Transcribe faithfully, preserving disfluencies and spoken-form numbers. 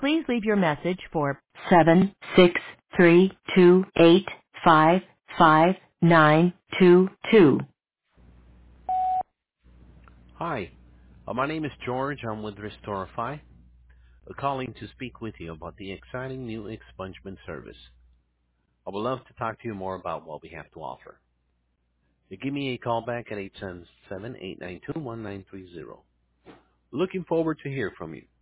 Please leave your message for seven six three two eight five five nine two two. Hi, uh, my name is George. I'm with Restorify, uh, calling to speak with you about the exciting new expungement service. I would love to talk to you more about what we have to offer. You give me a call back at eight seven seven, eight nine two, one nine three zero. Looking forward to hear from you.